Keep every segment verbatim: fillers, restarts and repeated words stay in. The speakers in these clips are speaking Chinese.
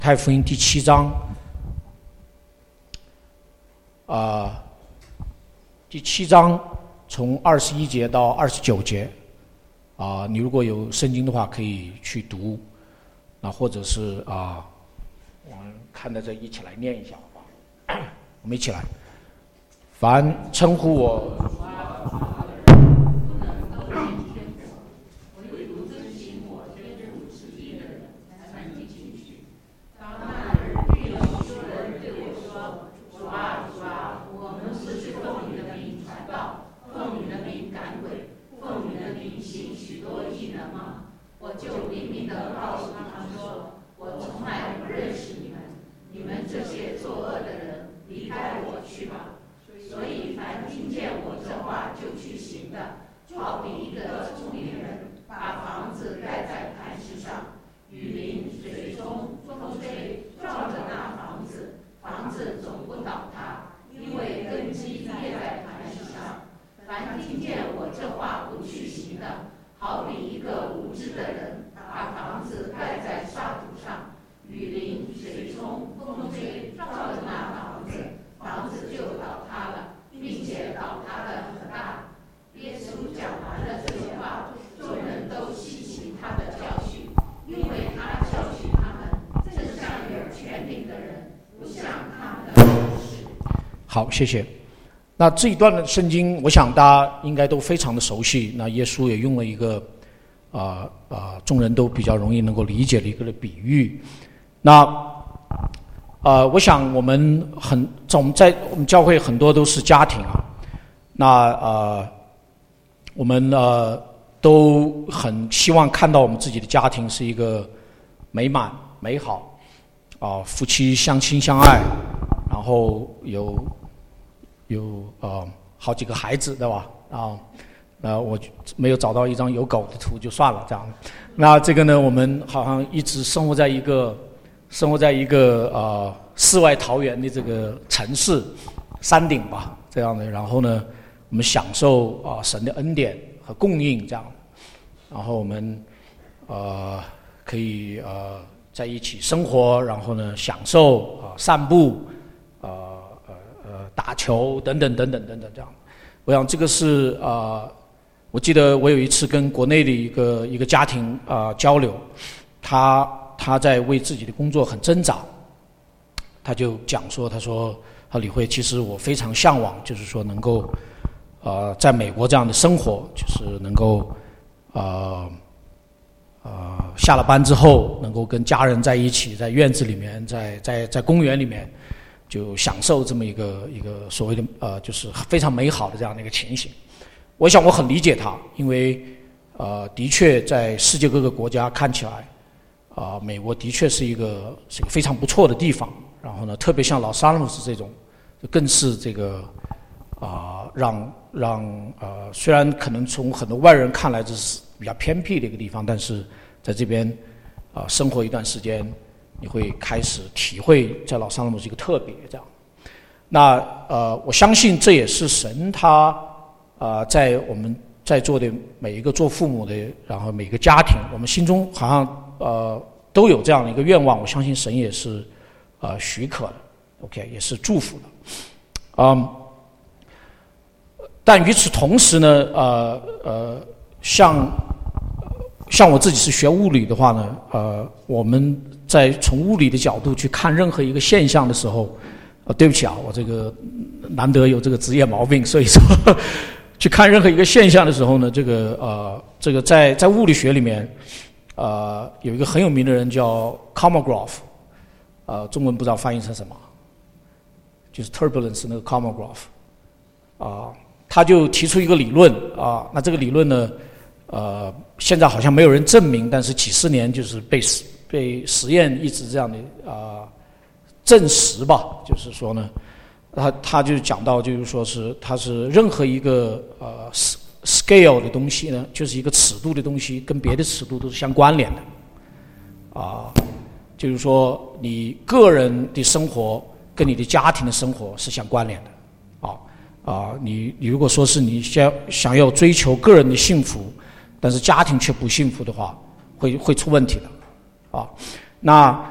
太福音第七章，啊、呃，第七章从二十一节到二十九节，啊、呃，你如果有圣经的话，可以去读，那或者是啊、呃，我们看到这一起来念一下，好吧？我们一起来，凡称呼我。好，谢谢。那这一段的圣经，我想大家应该都非常的熟悉。那耶稣也用了一个啊啊、呃呃，众人都比较容易能够理解的一个的比喻。那呃，我想我们很在我们在我们教会很多都是家庭啊。那呃，我们呃都很希望看到我们自己的家庭是一个美满美好啊、呃，夫妻相亲相爱，然后有。有呃好几个孩子，对吧？啊，那我没有找到一张有狗的图就算了，这样。那这个呢，我们好像一直生活在一个生活在一个呃世外桃源的这个城市山顶吧，这样的。然后呢，我们享受啊、呃、神的恩典和供应这样。然后我们呃可以呃在一起生活，然后呢享受啊、呃、散步，呃。打球等等等等等等这样，我想这个是啊、呃，我记得我有一次跟国内的一个一个家庭啊、呃、交流，他他在为自己的工作很挣扎，他就讲说，他说他李慧，其实我非常向往，就是说能够呃在美国这样的生活，就是能够呃呃下了班之后能够跟家人在一起，在院子里面，在在在公园里面。就享受这么一个一个所谓的呃，就是非常美好的这样的一个情形。我想我很理解他，因为呃，的确在世界各个国家看起来，啊、呃，美国的确是一个是一个非常不错的地方。然后呢，特别像老萨勒姆斯这种，更是这个啊、呃，让让呃，虽然可能从很多外人看来这是比较偏僻的一个地方，但是在这边啊、呃、生活一段时间。你会开始体会在老萨勒姆是一个特别这样，那呃，我相信这也是神他啊、呃，在我们在座的每一个做父母的，然后每个家庭，我们心中好像呃都有这样的一个愿望。我相信神也是呃许可的 ，OK， 也是祝福的，嗯。但与此同时呢，呃呃，像像我自己是学物理的话呢，呃，我们。在从物理的角度去看任何一个现象的时候，呃，对不起啊，我这个难得有这个职业毛病，所以说呵呵去看任何一个现象的时候呢，这个呃，这个在在物理学里面，呃，有一个很有名的人叫 Kolmogorov， 呃，中文不知道翻译成什么，就是 turbulence 那个 Kolmogorov， 啊、呃，他就提出一个理论啊、呃，那这个理论呢，呃，现在好像没有人证明，但是几十年就是被。被实验一直这样的啊、呃、证实吧，就是说呢，他他就讲到，就是说是它是任何一个呃 scale 的东西呢，就是一个尺度的东西，跟别的尺度都是相关联的，啊、呃，就是说你个人的生活跟你的家庭的生活是相关联的，啊啊，你你如果说是你想想要追求个人的幸福，但是家庭却不幸福的话，会会出问题的。啊，那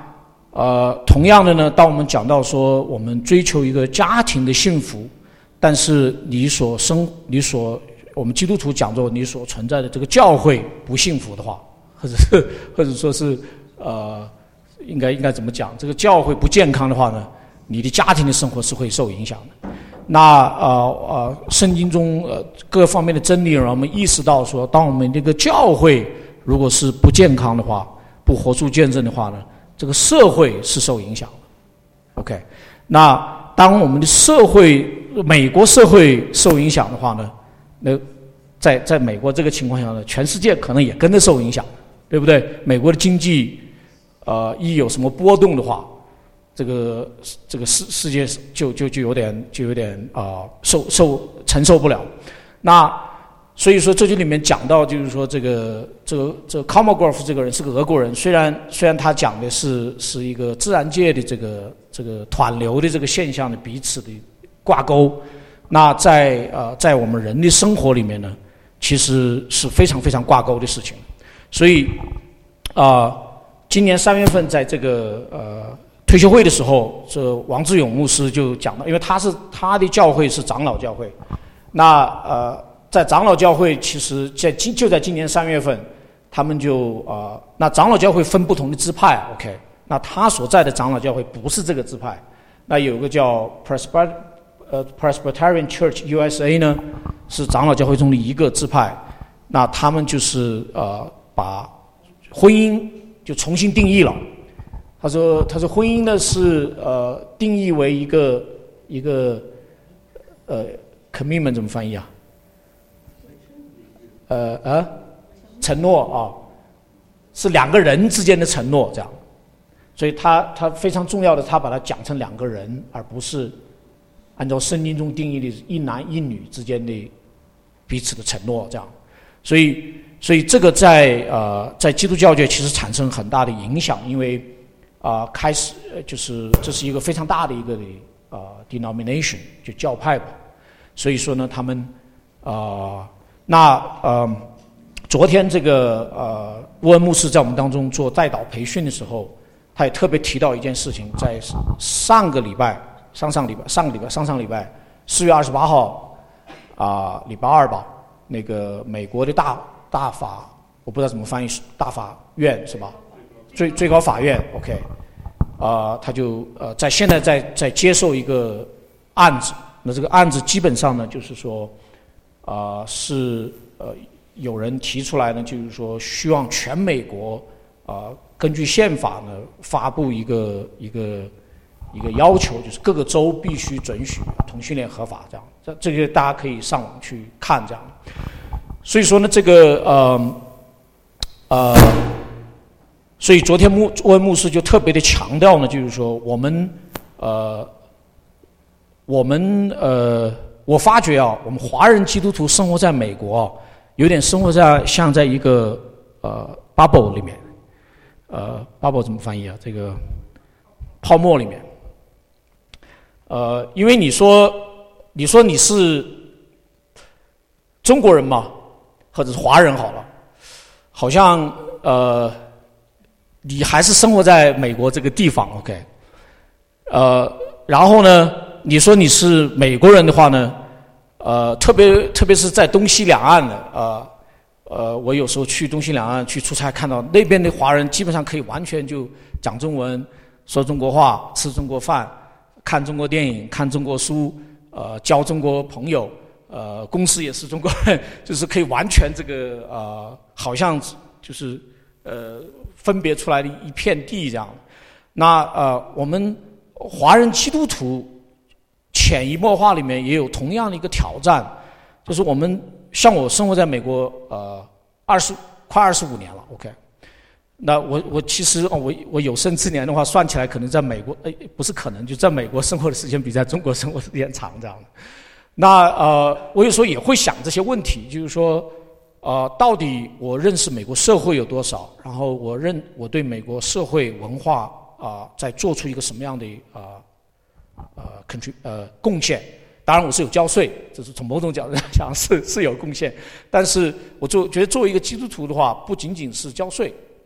呃，同样的呢，当我们讲到说我们追求一个家庭的幸福，但是你所生你所我们基督徒讲说你所存在的这个教会不幸福的话，或者是或者说是呃，应该应该怎么讲？这个教会不健康的话呢，你的家庭的生活是会受影响的。那呃呃，圣经中呃各方面的真理让我们意识到说，当我们这个教会如果是不健康的话，不活出见证的话呢，这个社会是受影响的。OK， 那当我们的社会美国社会受影响的话呢，那在在美国这个情况下呢，全世界可能也跟着受影响，对不对？美国的经济呃一有什么波动的话，这个这个世世界就就就有点就有点啊、呃、受受承受不了。那所以说这就里面讲到，就是说这个这个这个 Kolmogorov 这个人是个俄国人，虽然虽然他讲的是是一个自然界的这个这个湍流的这个现象的彼此的挂钩，那在呃在我们人的生活里面呢，其实是非常非常挂钩的事情。所以啊、呃，今年三月份在这个呃退休会的时候，这王志勇牧师就讲到，因为他是他的教会是长老教会，那呃在长老教会其实在今就在今年三月份，他们就啊、呃、那长老教会分不同的支派 ，OK， 那他所在的长老教会不是这个支派，那有个叫 Presbyterian 呃 Presbyterian Church U S A 呢，是长老教会中的一个支派，那他们就是呃把婚姻就重新定义了。他说：“他说婚姻呢是呃定义为一个一个呃 commitment 怎么翻译啊？呃呃承诺啊，是两个人之间的承诺这样。所以他他非常重要的，他把它讲成两个人，而不是按照圣经中定义的一男一女之间的彼此的承诺这样。所以所以这个在呃在基督教界其实产生很大的影响，因为。”啊、呃，开始就是这是一个非常大的一个的啊、呃、denomination， 就教派吧。所以说呢，他们啊、呃，那呃，昨天这个呃，沃恩牧师在我们当中做代祷培训的时候，他也特别提到一件事情，在上个礼拜、上上礼拜、上个礼拜、上上礼拜四月二十八号啊、呃，礼拜二吧，那个美国的大大法，我不知道怎么翻译，大法院是吧？最最高法院 ，OK， 啊、呃，他就呃在现在在在接受一个案子，那这个案子基本上呢，就是说，啊、呃、是呃有人提出来呢，就是说希望全美国啊、呃、根据宪法呢发布一个一个一个要求，就是各个州必须准许同性恋合法，这样，这这个大家可以上网去看这样。所以说呢，这个呃呃。所以昨天牧沃恩牧师就特别的强调呢，就是说我们呃我们呃我发觉啊，我们华人基督徒生活在美国、啊，有点生活在像在一个呃 bubble 里面，呃 bubble 怎么翻译啊？这个泡沫里面。呃，因为你说你说你是中国人嘛，或者是华人好了，好像呃。你还是生活在美国这个地方 ，OK， 呃，然后呢，你说你是美国人的话呢，呃，特别特别是在东西两岸的，呃，呃，我有时候去东西两岸去出差，看到那边的华人基本上可以完全就讲中文、说中国话、吃中国饭、看中国电影、看中国书，呃，交中国朋友，呃，公司也是中国人，就是可以完全这个呃，好像就是呃。分别出来的一片地这样，那呃，我们华人基督徒潜移默化里面也有同样的一个挑战，就是我们像我生活在美国呃二十快二十五年了 ，OK， 那我我其实哦我我有生之年的话算起来可能在美国哎不是可能就在美国生活的时间比在中国生活的时间长这样的，那呃我有时候也会想这些问题，就是说。呃，到底我认识美国社会有多少？然后我认我对美国社会文化啊、呃，在做出一个什么样的啊呃 contrib 呃贡献？当然我是有交税，这是从某种角度上讲是是有贡献。但是我做觉得作为一个基督徒的话，不仅仅是交税，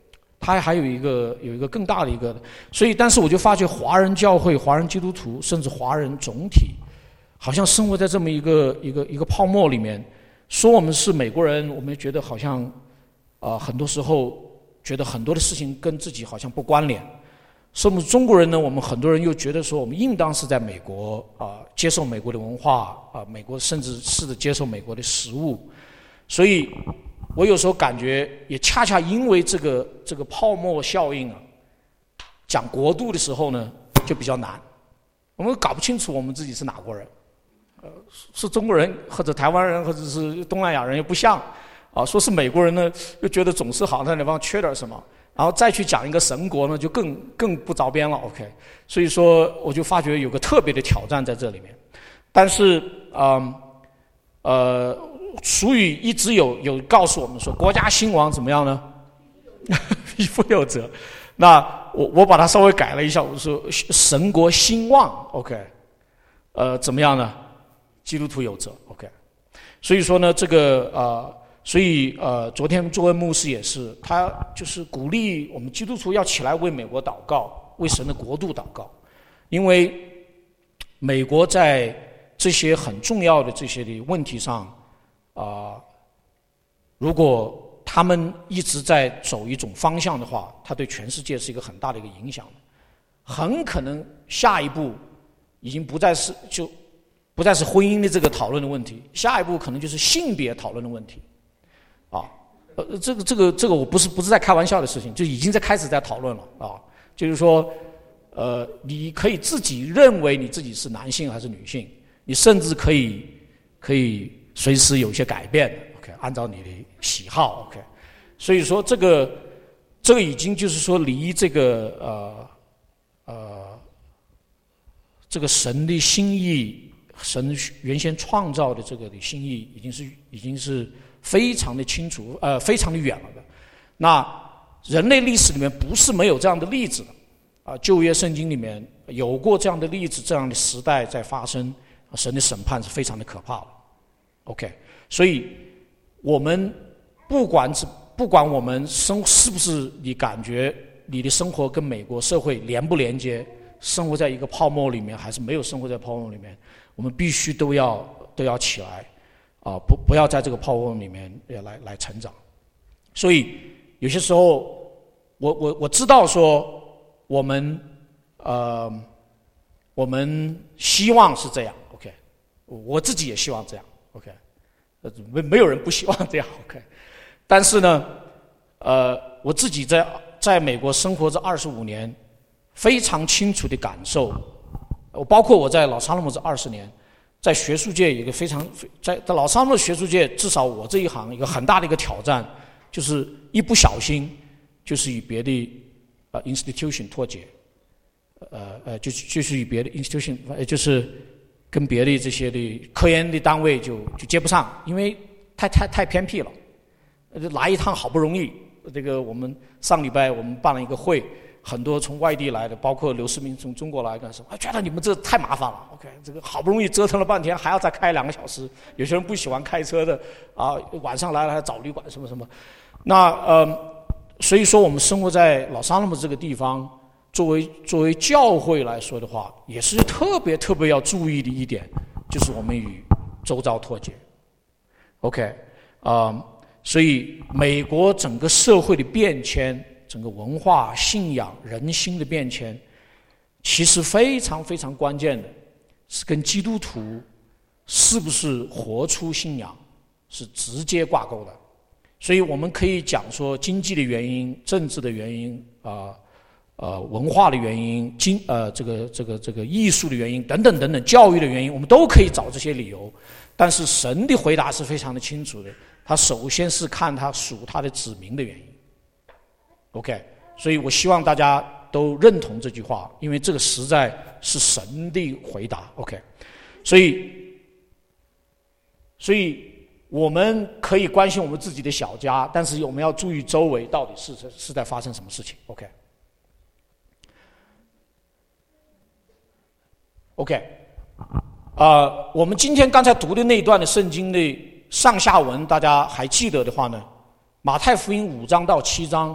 它还有一个有一个更大的一个，所以但是我就发觉华人教会、华人基督徒，甚至华人总体，好像生活在这么一个一个一个泡沫里面。说我们是美国人，我们觉得好像啊、呃，很多时候觉得很多的事情跟自己好像不关联。说我们中国人呢，我们很多人又觉得说我们应当是在美国啊、呃，接受美国的文化啊、呃，美国甚至是的接受美国的食物。所以我有时候感觉，也恰恰因为这个这个泡沫效应啊，讲国度的时候呢就比较难，我们搞不清楚我们自己是哪国人。呃，是中国人或者台湾人或者是东南亚人又不像，啊，说是美国人呢，又觉得总是好像在那方缺点什么，然后再去讲一个神国呢，就更更不着边了。OK， 所以说我就发觉有个特别的挑战在这里面，但是嗯呃，俗语一直有有告诉我们说，国家兴亡怎么样呢？匹夫有责。那我我把它稍微改了一下，我说神国兴旺。OK， 呃，怎么样呢？基督徒有责 ，OK， 所以说呢，这个呃，所以呃，昨天作为牧师也是，他就是鼓励我们基督徒要起来为美国祷告，为神的国度祷告，因为美国在这些很重要的这些的问题上，啊、呃，如果他们一直在走一种方向的话，它对全世界是一个很大的一个影响，很可能下一步已经不再是就。不再是婚姻的这个讨论的问题，下一步可能就是性别讨论的问题，啊，呃，这个这个这个我不是不是在开玩笑的事情，就已经在开始在讨论了啊，就是说，呃，你可以自己认为你自己是男性还是女性，你甚至可以可以随时有一些改变的 ，OK， 按照你的喜好 ，OK， 所以说这个这个已经就是说离这个呃呃这个神的心意。神原先创造的这个的心意已经是已经是非常的清楚，呃，非常的远了的。那人类历史里面不是没有这样的例子的，啊、呃，旧约圣经里面有过这样的例子，这样的时代在发生，神的审判是非常的可怕的。OK， 所以我们不管是不管我们生是不是你感觉你的生活跟美国社会连不连接，生活在一个泡沫里面，还是没有生活在泡沫里面。我们必须都要都要起来，啊，不不要在这个泡沫里面来来成长。所以有些时候，我我我知道说我们呃我们希望是这样 ，OK， 我自己也希望这样 ，OK， 没没有人不希望这样 ，OK。但是呢，呃，我自己在在美国生活这二十五年，非常清楚的感受。我包括我在老沙勒姆这二十年，在学术界有一个非常在在老沙勒姆学术界，至少我这一行一个很大的一个挑战，就是一不小心就是与别的呃 institution 脱节，呃呃就就是与别的 institution 呃就是跟别的这些的科研的单位就就接不上，因为太太太偏僻了，来一趟好不容易，这个我们上礼拜我们办了一个会。很多从外地来的，包括刘世明从中国来干什么？觉得你们这太麻烦了。OK， 这个好不容易折腾了半天，还要再开两个小时。有些人不喜欢开车的，啊，晚上来了还找旅馆什么什么。那呃，所以说我们生活在老沙勒姆这个地方，作为作为教会来说的话，也是特别特别要注意的一点，就是我们与周遭脱节。OK， 啊、呃，所以美国整个社会的变迁。整个文化、信仰、人心的变迁，其实非常非常关键的，是跟基督徒是不是活出信仰是直接挂钩的。所以我们可以讲说，经济的原因、政治的原因啊、呃、呃文化的原因、经呃这个这个这个艺术的原因等等等等，教育的原因，我们都可以找这些理由。但是神的回答是非常的清楚的，他首先是看他属他的子民的原因。OK， 所以我希望大家都认同这句话，因为这个实在是神的回答。OK， 所以，所以我们可以关心我们自己的小家，但是我们要注意周围到底是是在发生什么事情。OK，OK，、okay. okay, 呃，我们今天刚才读的那一段的圣经的上下文，大家还记得的话呢，马太福音五章到七章。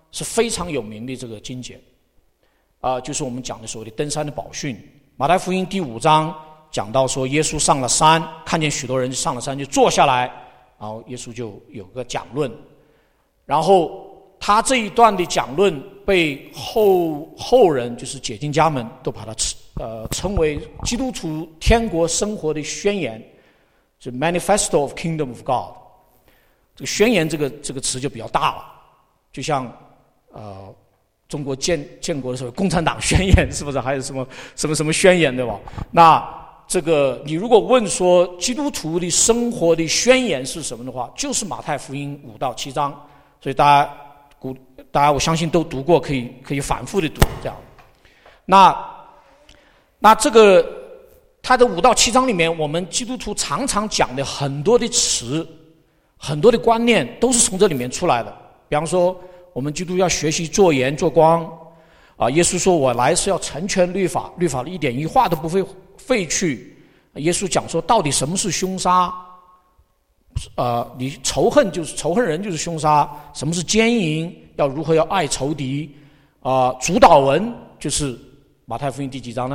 是非常有名的这个经节，啊、呃，就是我们讲的所谓的登山的宝训。马太福音第五章讲到说，耶稣上了山，看见许多人上了山就坐下来，然后耶稣就有个讲论，然后他这一段的讲论被后后人，就是解经家们，都把它呃称为基督徒天国生活的宣言，是 Manifesto of Kingdom of God。这个宣言这个这个词就比较大了，就像呃中国建建国的时候共产党宣言是不是？还有什么什么什么宣言对吧？那这个你如果问说基督徒的生活的宣言是什么的话，就是马太福音五到七章。所以大家古大家我相信都读过，可以可以反复的读这样。那那这个它的五到七章里面，我们基督徒常常讲的很多的词。很多的观念都是从这里面出来的。比方说，我们基督要学习做盐做光，啊，耶稣说我来是要成全律法，律法的一点一画都不会废去。耶稣讲说，到底什么是凶杀？呃，你仇恨就是仇恨人就是凶杀。什么是奸淫？要如何要爱仇敌？啊、呃，主导文就是马太福音第几章呢？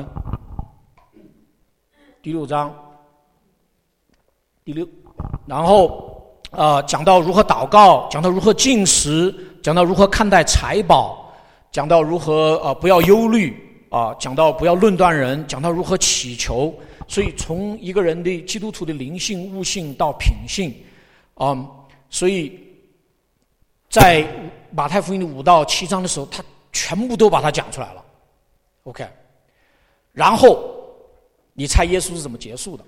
第六章，第六，然后。呃，讲到如何祷告，讲到如何进食，讲到如何看待财宝，讲到如何呃不要忧虑啊、呃，讲到不要论断人，讲到如何祈求。所以从一个人的基督徒的灵性、悟性到品性，嗯，所以在马太福音的五到七章的时候，他全部都把它讲出来了。OK， 然后你猜耶稣是怎么结束的？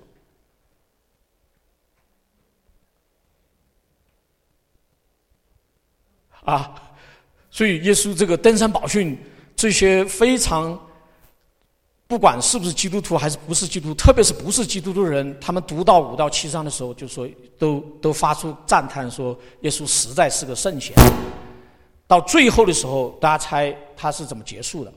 啊，所以耶稣这个登山宝训，这些非常，不管是不是基督徒还是不是基督徒，特别是不是基督徒的人，他们读到五到七章的时候，就说都都发出赞叹，说耶稣实在是个圣贤。到最后的时候，大家猜他是怎么结束的？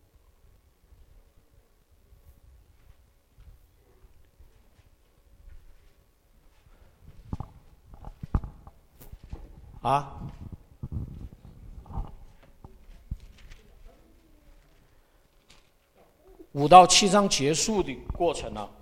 啊？五到七章结束的过程呢，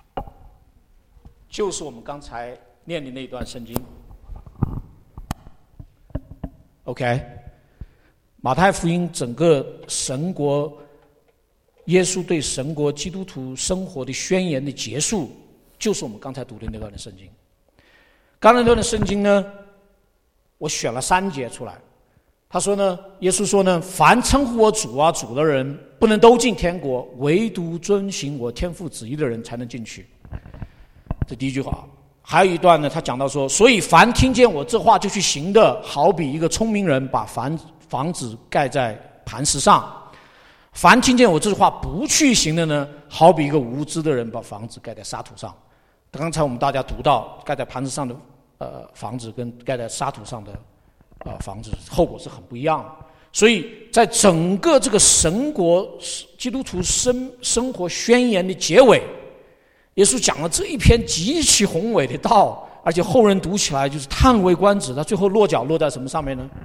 就是我们刚才念的那段圣经。OK， 马太福音整个神国，耶稣对神国基督徒生活的宣言的结束，就是我们刚才读的那段的圣经。刚才那段的圣经呢，我选了三节出来。他说呢，耶稣说呢，凡称呼我主啊主的人，不能都进天国，唯独遵行我天父旨意的人才能进去。这第一句话。还有一段呢，他讲到说，所以凡听见我这话就去行的，好比一个聪明人把房房子盖在磐石上；凡听见我这话不去行的呢，好比一个无知的人把房子盖在沙土上。刚才我们大家读到，盖在磐石上的呃房子跟盖在沙土上的呃房子，后果是很不一样的。所以在整个这个神国基督徒生生活宣言的结尾，耶稣讲了这一篇极其宏伟的道，而且后人读起来就是叹为观止。他最后落脚落在什么上面呢？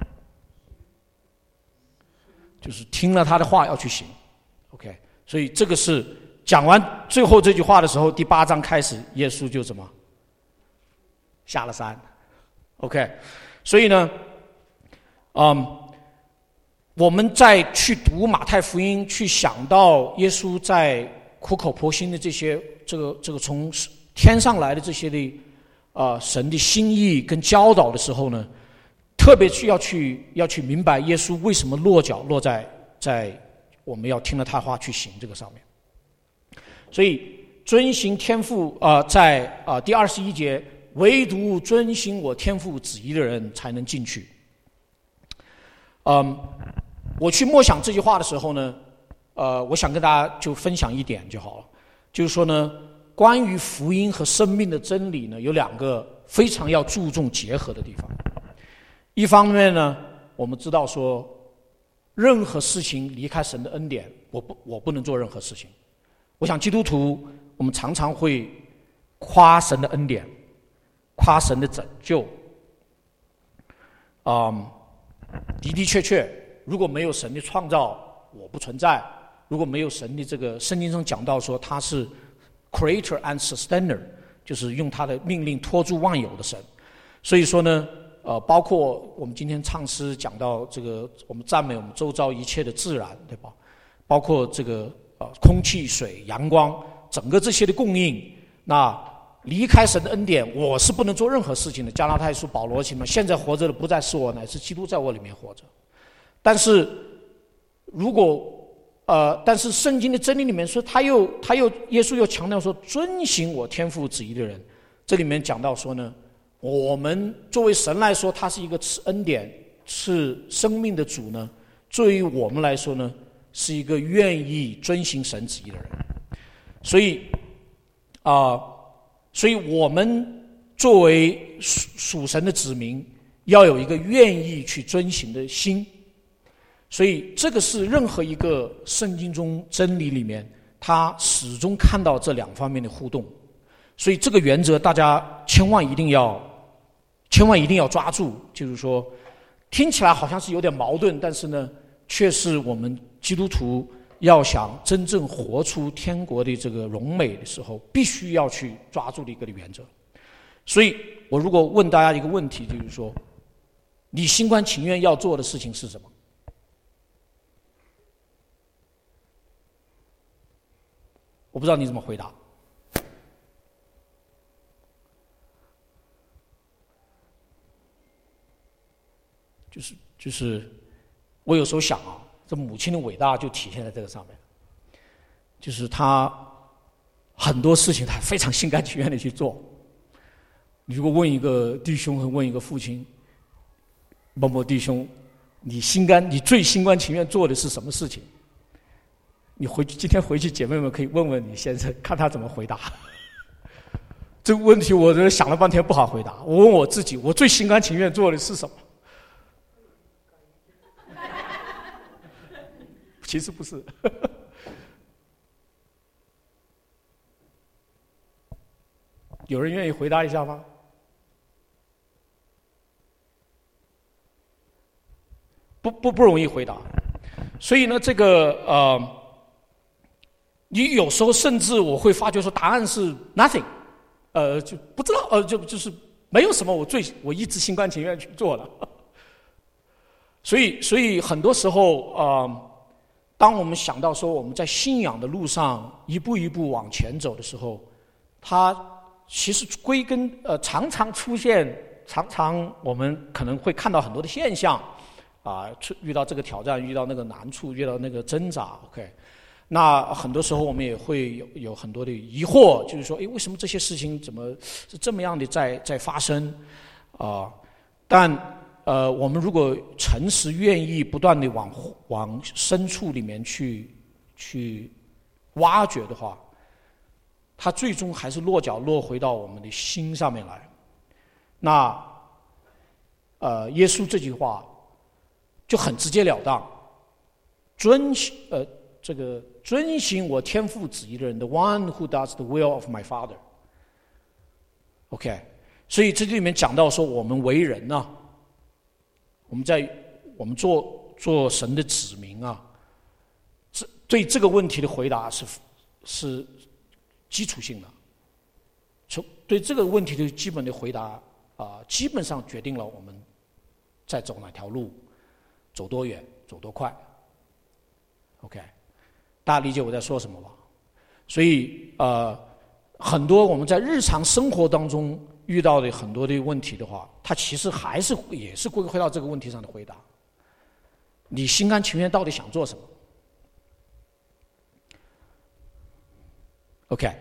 就是听了他的话要去行。OK， 所以这个是讲完最后这句话的时候，第八章开始，耶稣就怎么下了山。OK， 所以呢，嗯，我们再去读马太福音，去想到耶稣在苦口婆心的这些，这个这个从天上来的这些的，呃，神的心意跟教导的时候呢，特别去要去要去明白耶稣为什么落脚落在在我们要听了他话去行这个上面。所以遵行天父啊、呃，在啊、呃、第二十一节，唯独遵行我天父旨意的人才能进去。嗯，我去默想这句话的时候呢。呃，我想跟大家就分享一点就好了，就是说呢，关于福音和生命的真理呢，有两个非常要注重结合的地方。一方面呢，我们知道说，任何事情离开神的恩典，我不我不能做任何事情。我想基督徒，我们常常会夸神的恩典，夸神的拯救，嗯， 的的确确，如果没有神的创造，我不存在；如果没有神的这个圣经上讲到说他是 creator and sustainer， 就是用他的命令托住万有的神。所以说呢，呃，包括我们今天唱诗讲到这个，我们赞美我们周遭一切的自然，对吧？包括这个呃空气、水、阳光，整个这些的供应，那离开神的恩典，我是不能做任何事情的。加拉太书保罗写嘛，现在活着的不再是我，乃是基督在我里面活着。但是如果呃，但是圣经的真理里面说，他又他又耶稣又强调说，遵行我天父旨意的人，这里面讲到说呢，我们作为神来说，他是一个赐恩典、赐生命的主呢。对于我们来说呢，是一个愿意遵行神旨意的人。所以啊、呃，所以我们作为属属神的子民，要有一个愿意去遵行的心。所以这个是任何一个圣经中真理里面，他始终看到这两方面的互动。所以这个原则大家千万一定要千万一定要抓住，就是说听起来好像是有点矛盾，但是呢却是我们基督徒要想真正活出天国的这个荣美的时候，必须要去抓住的一个原则。所以我如果问大家一个问题，就是说你心甘情愿要做的事情是什么？我不知道你怎么回答。就是就是我有时候想啊，这母亲的伟大就体现在这个上面，就是她很多事情她非常心甘情愿的去做。你如果问一个弟兄和问一个父亲，某某弟兄，你心甘你最心甘情愿做的是什么事情？你回去今天回去姐妹们可以问问你先生，看他怎么回答。这个问题我真的想了半天不好回答。我问我自己，我最心甘情愿做的是什么？其实不是。有人愿意回答一下吗？不不不容易回答。所以呢，这个呃。你有时候甚至我会发觉说答案是 nothing， 呃，就不知道，呃，就就是没有什么我最我一直心甘情愿去做的。所以，所以很多时候，呃，当我们想到说我们在信仰的路上一步一步往前走的时候，它其实归根呃常常出现，常常我们可能会看到很多的现象，啊、呃，遇到这个挑战，遇到那个难处，遇到那个挣扎 ，OK。那很多时候我们也会有有很多的疑惑，就是说，诶，为什么这些事情怎么是这么样的在在发生啊、呃？但呃，我们如果诚实愿意不断的往往深处里面去去挖掘的话，它最终还是落脚落回到我们的心上面来。那呃，耶稣这句话就很直截了当，遵呃这个。遵行我天父旨意的人 ，the one who does the will of my Father。OK， 所以这里面讲到说，我们为人呢、啊，我们在我们做做神的子民啊，这对这个问题的回答是是基础性的。从对这个问题的基本的回答啊、呃，基本上决定了我们在走哪条路，走多远，走多快。OK。大家理解我在说什么吧？所以呃，很多我们在日常生活当中遇到的很多的问题的话，它其实还是也是归回到这个问题上的回答。你心甘情愿到底想做什么 ？OK。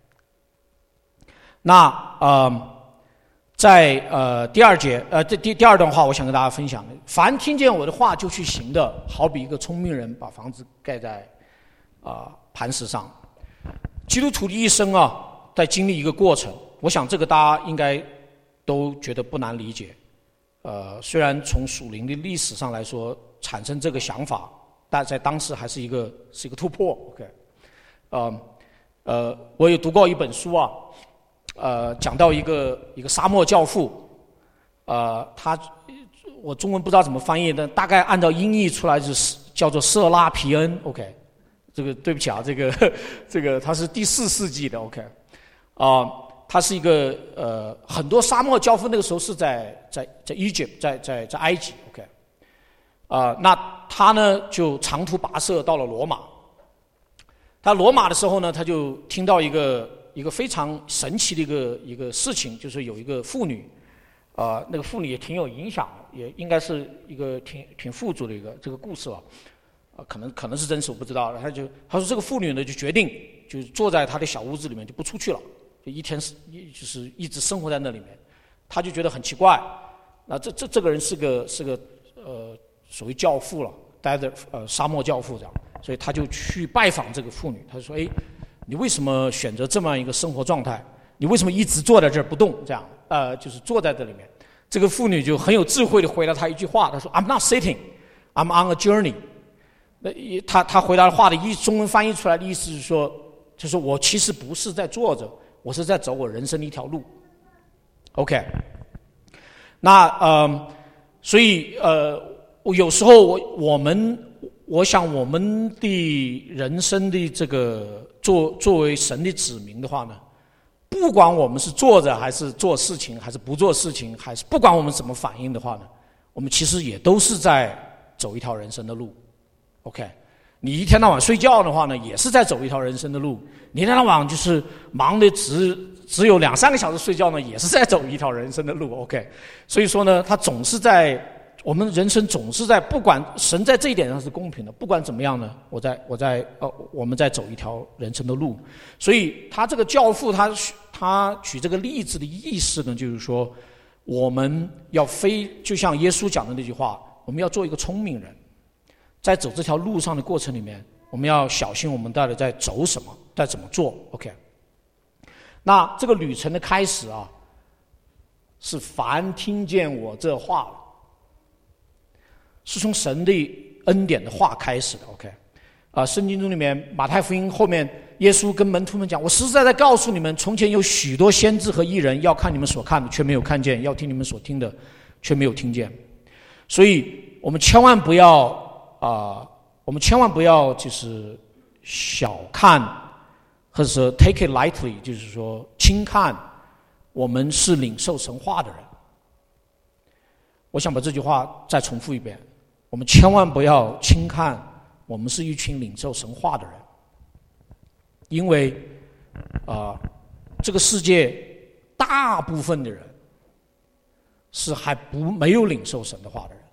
那呃，在呃第二节呃这第第二段话，我想跟大家分享的：凡听见我的话就去行的，好比一个聪明人把房子盖在。啊、呃，磐石上，基督徒的一生啊，在经历一个过程。我想这个大家应该都觉得不难理解。呃，虽然从属灵的历史上来说，产生这个想法，但在当时还是一个是一个突破。OK， 呃呃，我有读过一本书啊，呃，讲到一个一个沙漠教父，呃，他我中文不知道怎么翻译，但大概按照音译出来就是叫做色拉皮恩 ，OK。这个对不起啊，这个这个它是第四世纪的 ，OK， 啊、呃，它是一个呃很多沙漠教父那个时候是在在在 Egypt， 在在在埃及 ，OK， 啊、呃，那他呢就长途跋涉到了罗马。他罗马的时候呢，他就听到一个一个非常神奇的一个一个事情，就是有一个妇女，啊、呃，那个妇女也挺有影响的，也应该是一个挺挺富足的一个这个故事吧。啊，可能可能是真实，我不知道。他就他说这个妇女呢，就决定就坐在他的小屋子里面，就不出去了，就一天一就是一直生活在那里面。他就觉得很奇怪，那这这这个人是个是个呃所谓教父了，待的呃沙漠教父这样，所以他就去拜访这个妇女。他说：“哎，你为什么选择这么一个生活状态？你为什么一直坐在这儿不动？这样呃就是坐在这里面。”这个妇女就很有智慧的回答他一句话，他说 ：“I'm not sitting, I'm on a journey。”那他他回答的话的意中文翻译出来的意思是说，就是我其实不是在坐着，我是在走我人生的一条路。OK， 那呃，所以呃，有时候我我们我想我们的人生的这个作作为神的子民的话呢，不管我们是坐着还是做事情，还是不做事情，还是不管我们怎么反应的话呢，我们其实也都是在走一条人生的路。OK， 你一天到晚睡觉的话呢，也是在走一条人生的路；你一天到晚就是忙的只只有两三个小时睡觉呢，也是在走一条人生的路。OK， 所以说呢，他总是在我们人生总是在，不管神在这一点上是公平的，不管怎么样呢，我在我在呃我们在走一条人生的路。所以他这个教父他他举这个例子的意思呢，就是说我们要非就像耶稣讲的那句话，我们要做一个聪明人。在走这条路上的过程里面，我们要小心我们到底在走什么，在怎么做。OK， 那这个旅程的开始啊，是凡听见我这话，是从神的恩典的话开始的。OK， 啊，圣经中里面马太福音后面，耶稣跟门徒们讲：“我实实在在告诉你们，从前有许多先知和义人，要看你们所看的，却没有看见；要听你们所听的，却没有听见。”所以我们千万不要。啊、呃，我们千万不要就是小看，或者说 take it lightly， 就是说轻看我们是领受神话的人。我想把这句话再重复一遍：我们千万不要轻看我们是一群领受神话的人，因为啊、呃，这个世界大部分的人是还不没有领受神的话的人。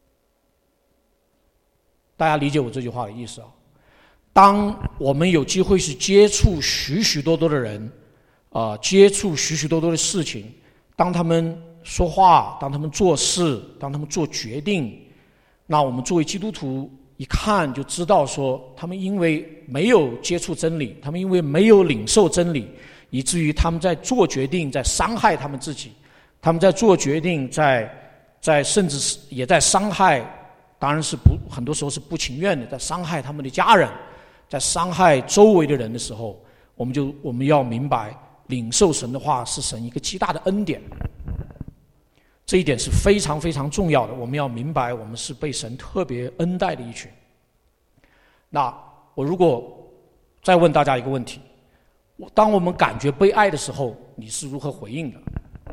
大家理解我这句话的意思啊？当我们有机会去接触许许多多的人，啊、呃，接触许许多多的事情，当他们说话，当他们做事，当他们做决定，那我们作为基督徒一看就知道说，他们因为没有接触真理，他们因为没有领受真理，以至于他们在做决定，在伤害他们自己，他们在做决定，在在甚至是也在伤害。当然是不，很多时候是不情愿的，在伤害他们的家人，在伤害周围的人的时候，我们就我们要明白，领受神的话是神一个极大的恩典，这一点是非常非常重要的。我们要明白，我们是被神特别恩待的一群。那我如果再问大家一个问题：当我们感觉被爱的时候，你是如何回应的？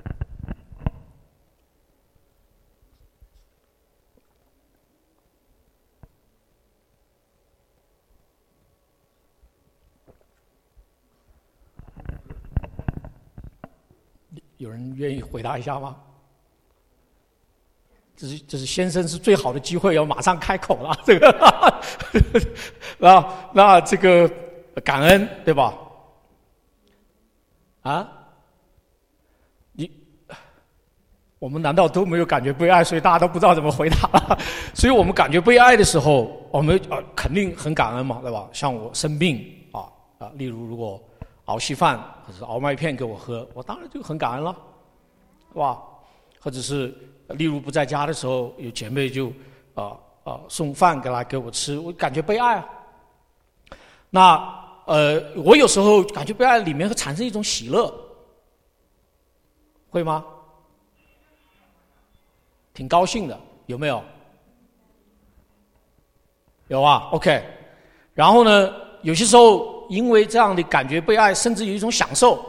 有人愿意回答一下吗？这是这是先生是最好的机会，要马上开口了。这个，那那这个感恩对吧？啊，你我们难道都没有感觉被爱，所以大家都不知道怎么回答了？所以我们感觉被爱的时候，我们呃肯定很感恩嘛，对吧？像我生病啊啊，例如如果熬稀饭或者是熬麦片给我喝，我当然就很感恩了，是吧？或者是例如不在家的时候，有姐妹就啊啊、呃呃、送饭给来给我吃，我感觉被爱啊。那呃，我有时候感觉被爱里面会产生一种喜乐，会吗？ 挺高兴的，有没有？有啊 ，OK。然后呢，有些时候因为这样的感觉被爱，甚至有一种享受，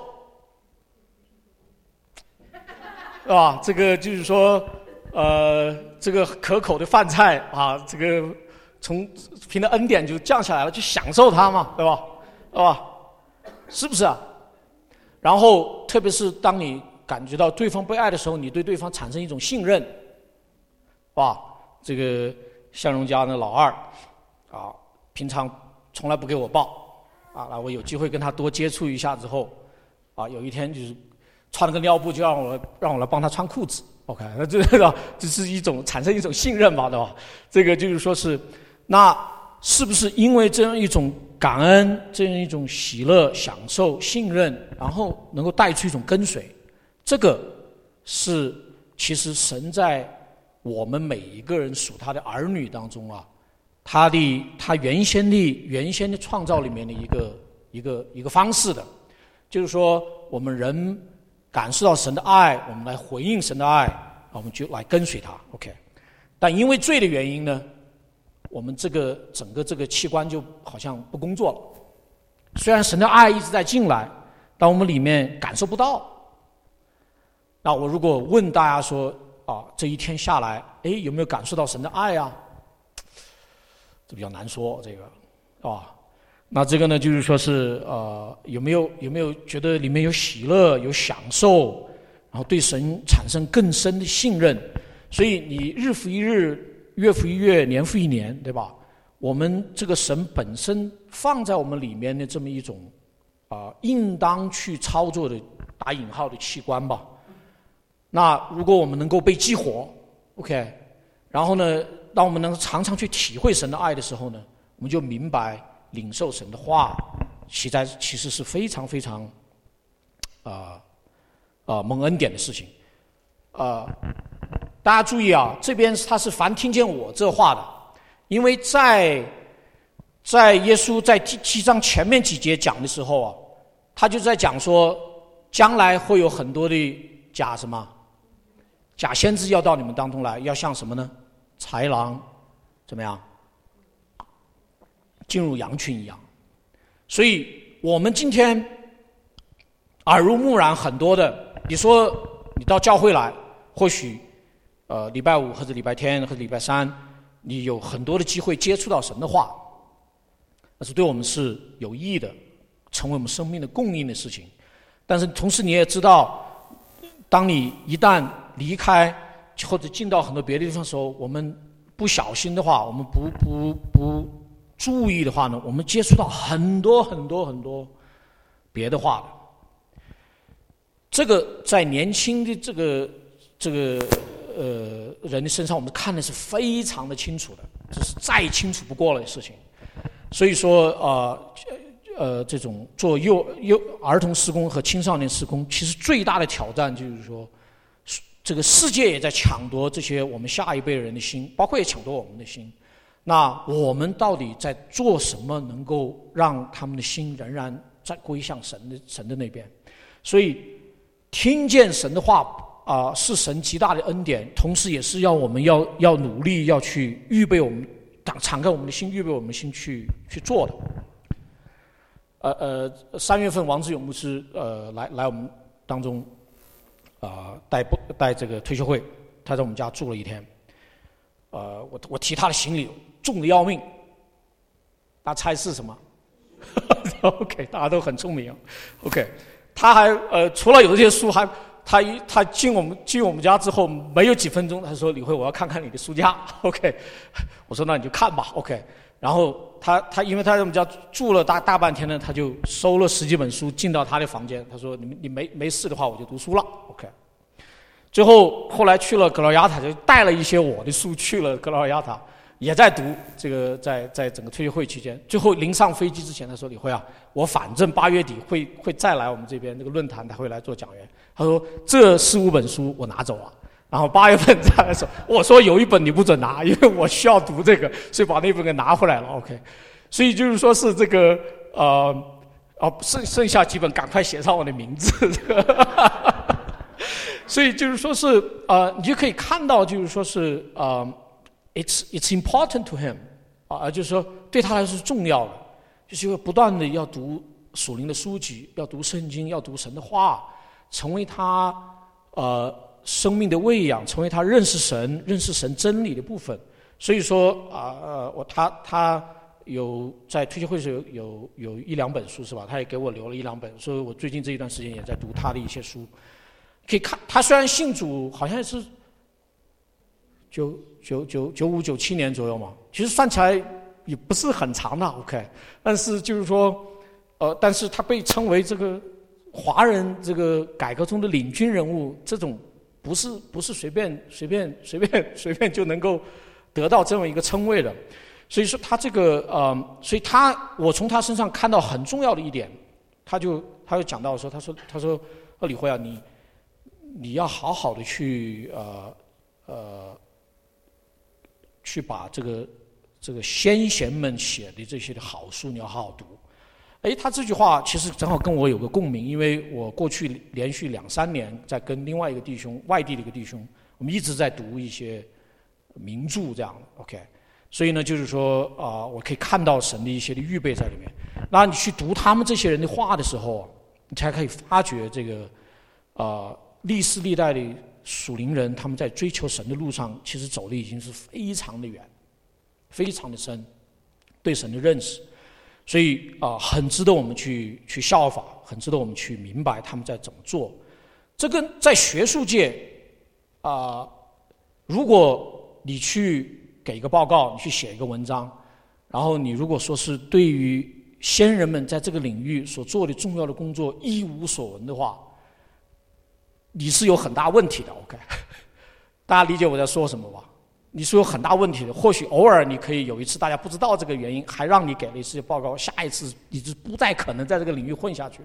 是吧？这个就是说，呃，这个可口的饭菜啊，这个从凭着恩典就降下来了，去享受它嘛，对吧？对吧？是不是啊？然后，特别是当你感觉到对方被爱的时候，你对对方产生一种信任，哇，这个向荣家的老二啊，平常从来不给我抱啊，那我有机会跟他多接触一下之后，啊，有一天就是穿了个尿布，就让我让我来帮他穿裤子 ，OK， 那这个这是一种产生一种信任嘛，对吧？这个就是说是，那是不是因为这样一种感恩，这样一种喜乐、享受、信任，然后能够带出一种跟随？这个是其实神在我们每一个人属他的儿女当中啊，他的他原先的原先的创造里面的一个一个一个方式的，就是说我们人感受到神的爱，我们来回应神的爱，我们就来跟随他 ，OK。但因为罪的原因呢，我们这个整个这个器官就好像不工作了。虽然神的爱一直在进来，但我们里面感受不到。那我如果问大家说啊，这一天下来，哎，有没有感受到神的爱啊？这比较难说，这个啊。那这个呢，就是说是呃，有没有有没有觉得里面有喜乐、有享受，然后对神产生更深的信任？所以你日复一日、月复一月、年复一年，对吧？我们这个神本身放在我们里面的这么一种啊、呃，应当去操作的打引号的器官吧。那如果我们能够被激活 ，OK， 然后呢，当我们能常常去体会神的爱的时候呢，我们就明白领受神的话，其在其实是非常非常啊啊、呃呃、蒙恩典的事情。啊、呃，大家注意啊，这边他是凡听见我这话的，因为在在耶稣在第七章前面几节讲的时候啊，他就在讲说，将来会有很多的假什么假先知要到你们当中来，要像什么呢？豺狼怎么样进入羊群一样。所以我们今天耳濡目染很多的，你说你到教会来，或许呃礼拜五或者礼拜天或者礼拜三，你有很多的机会接触到神的话，那是对我们是有益的，成为我们生命的供应的事情。但是同时你也知道，当你一旦离开或者进到很多别的地方的时候，我们不小心的话，我们不不不注意的话呢，我们接触到很多很多很多别的话的。这个在年轻的这个这个呃人的身上，我们看的是非常的清楚的，这是再清楚不过的事情。所以说呃呃，这种做幼幼儿童施工和青少年施工，其实最大的挑战就是说，这个世界也在抢夺这些我们下一辈人的心，包括也抢夺我们的心。那我们到底在做什么，能够让他们的心仍然在归向神的神的那边？所以，听见神的话啊、呃，是神极大的恩典，同时也是要我们要要努力，要去预备我们，敞开我们的心，预备我们的心去去做的。呃呃，三月份王志勇牧师呃来来我们当中啊、呃、带带这个退休会，他在我们家住了一天。呃，我我提他的行李重的要命，大家猜是什么？OK， 大家都很聪明。OK， 他还呃除了有这些书，还他一他进我们进我们家之后没有几分钟，他说李慧，我要看看你的书架。OK， 我说那你就看吧。OK。然后他他因为他在我们家住了大大半天呢，他就收了十几本书进到他的房间。他说你你没没事的话，我就读书了。OK。最后后来去了格劳亚塔，就带了一些我的书去了格劳亚塔，也在读这个在在整个退休会期间。最后临上飞机之前，他说李辉啊，我反正八月底会会再来我们这边那个论坛，他会来做讲员。他说这四五本书我拿走了。然后八月份再来说，我说有一本你不准拿，因为我需要读这个，所以把那本给拿回来了。OK， 所以就是说是这个呃哦，剩剩下几本赶快写上我的名字。这个所以就是说是呃，你就可以看到，就是说是呃 ，it's it's important to him 啊，就是说对他来说是重要的，就是要不断的要读属灵的书籍，要读圣经，要读神的话，成为他呃生命的喂养，成为他认识神、认识神真理的部分。所以说啊呃，我他他有在推介会时有有有一两本书是吧？他也给我留了一两本，所以我最近这一段时间也在读他的一些书。可以看，他虽然信主，好像是九九九九五九七年左右嘛，其实算起来也不是很长的 ，OK。但是就是说，呃，但是他被称为这个华人这个改革中的领军人物，这种不是不是随便随便随便随便就能够得到这么一个称谓的。所以说他这个呃，所以他我从他身上看到很重要的一点，他就他就讲到说，他说他说呃李辉啊，你。你要好好的去呃呃去把这个这个先贤们写的这些的好书，你要好好读。哎，他这句话其实正好跟我有个共鸣，因为我过去连续两三年在跟另外一个弟兄，外地的一个弟兄，我们一直在读一些名著这样的 ，OK。所以呢，就是说啊、呃，我可以看到神的一些的预备在里面。那你去读他们这些人的话的时候，你才可以发觉这个啊。呃历世历代的属灵人，他们在追求神的路上，其实走的已经是非常的远，非常的深，对神的认识，所以啊、呃，很值得我们去去效法，很值得我们去明白他们在怎么做。这跟在学术界啊、呃，如果你去给一个报告，你去写一个文章，然后你如果说是对于先人们在这个领域所做的重要的工作一无所闻的话，你是有很大问题的 ，OK， 大家理解我在说什么吧？你是有很大问题的。或许偶尔你可以有一次大家不知道这个原因，还让你给了一次报告，下一次你就不再可能在这个领域混下去了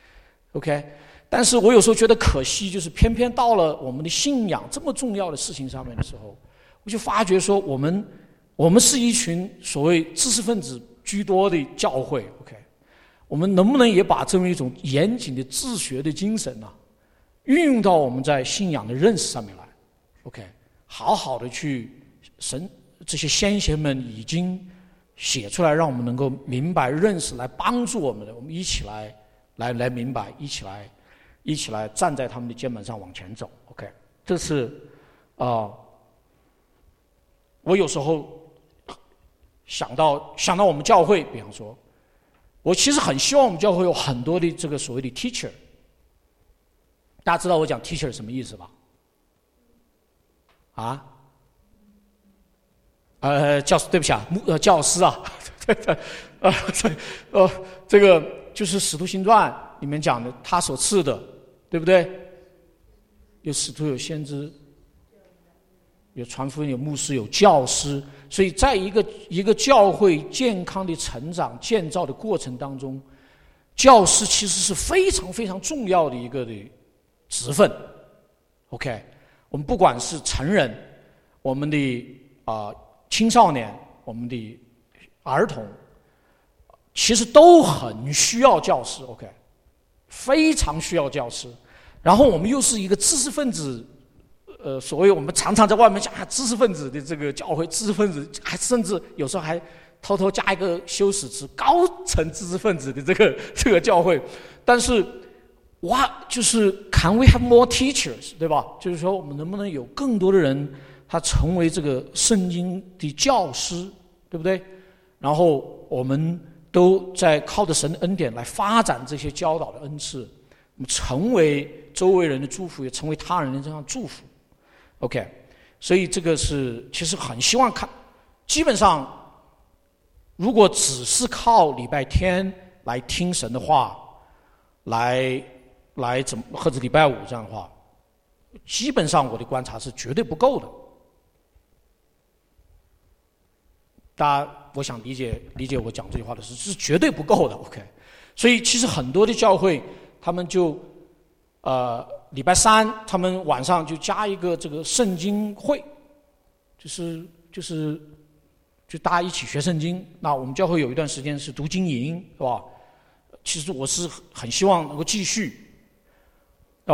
，OK。但是我有时候觉得可惜，就是偏偏到了我们的信仰这么重要的事情上面的时候，我就发觉说，我们我们是一群所谓知识分子居多的教会 ，OK， 我们能不能也把这么一种严谨的治学的精神呢、啊？运用到我们在信仰的认识上面来 ，OK， 好好的去神这些先贤们已经写出来，让我们能够明白、认识，来帮助我们的，我们一起来来来明白，一起来一起来站在他们的肩膀上往前走 ，OK， 这是啊、呃，我有时候想到想到我们教会，比方说，我其实很希望我们教会有很多的这个所谓的 teacher。大家知道我讲 teacher 什么意思吧？啊？呃，教师，对不起啊，呃，教师啊，对对，呃，呃，这个就是《使徒行传》里面讲的，他所赐的，对不对？有使徒，有先知，有传福音，有牧师，有教师。所以，在一个一个教会健康的成长建造的过程当中，教师其实是非常非常重要的一个的职分 ，OK， 我们不管是成人，我们的啊、呃、青少年，我们的儿童，其实都很需要教师 ，OK， 非常需要教师。然后我们又是一个知识分子，呃，所谓我们常常在外面讲啊，知识分子的这个教会，知识分子还甚至有时候还偷偷加一个修饰词，高层知识分子的这个这个教会，但是。哇，就是 Can we have more teachers， 对吧？就是说，我们能不能有更多的人，他成为这个圣经的教师，对不对？然后我们都在靠着神的恩典来发展这些教导的恩赐，成为周围人的祝福，也成为他人的这样祝福。OK， 所以这个是其实很希望看，基本上如果只是靠礼拜天来听神的话，来。来怎么或者礼拜五这样的话，基本上我的观察是绝对不够的。大家，我想理解理解我讲这句话的是是绝对不够的 ，OK。所以其实很多的教会，他们就呃礼拜三他们晚上就加一个这个圣经会，就是就是就大家一起学圣经。那我们教会有一段时间是读经营，是吧？其实我是很希望能够继续。对吧？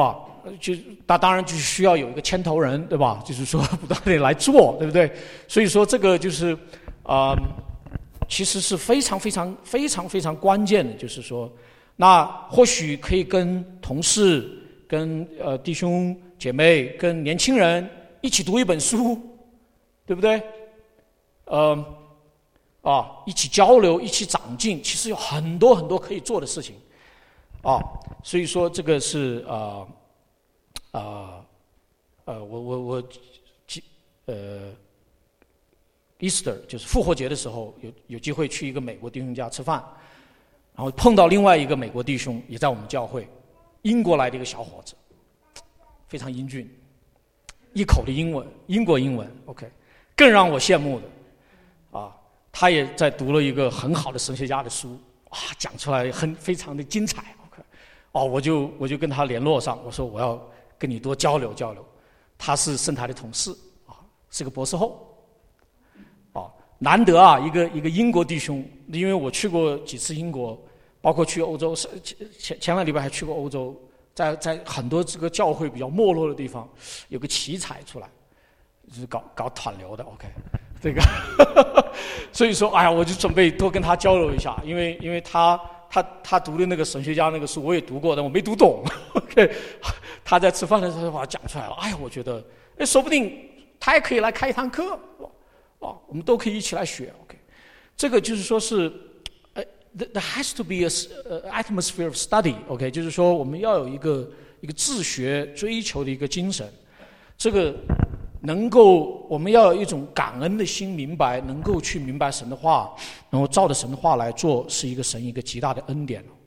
就那当然就需要有一个牵头人，对吧？就是说不断地来做，对不对？所以说这个就是啊、呃，其实是非常非常非常非常关键的，就是说，那或许可以跟同事、跟呃弟兄姐妹、跟年轻人一起读一本书，对不对？呃，啊，一起交流，一起长进，其实有很多很多可以做的事情，啊，所以说这个是啊啊呃，我我我呃 Easter 就是复活节的时候，有有机会去一个美国弟兄家吃饭，然后碰到另外一个美国弟兄也在我们教会，英国来的一个小伙子，非常英俊，一口的英文，英国英文 ，OK， 更让我羡慕的。啊，他也在读了一个很好的神学家的书，哇，讲出来很非常的精彩。OK， 哦，我就我就跟他联络上，我说我要跟你多交流交流。他是圣台的同事，啊，是个博士后，啊，难得啊，一个一个英国弟兄，因为我去过几次英国，包括去欧洲，前前个礼拜还去过欧洲，在在很多这个教会比较没落的地方，有个奇才出来，就是搞搞团流的 ，OK。这个，所以说，哎呀，我就准备多跟他交流一下，因为因为他他他读的那个神学家那个书我也读过，但我没读懂。OK， 他在吃饭的时候把它讲出来了，哎呀，我觉得，哎，说不定他也可以来开一堂课，哦，我们都可以一起来学。OK， 这个就是说是，呃 ，there has to be a atmosphere of study。OK， 就是说我们要有一个一个自学追求的一个精神，这个。能够，我们要有一种感恩的心，明白能够去明白神的话，然后照着神的话来做，是一个神一个极大的恩典。OK，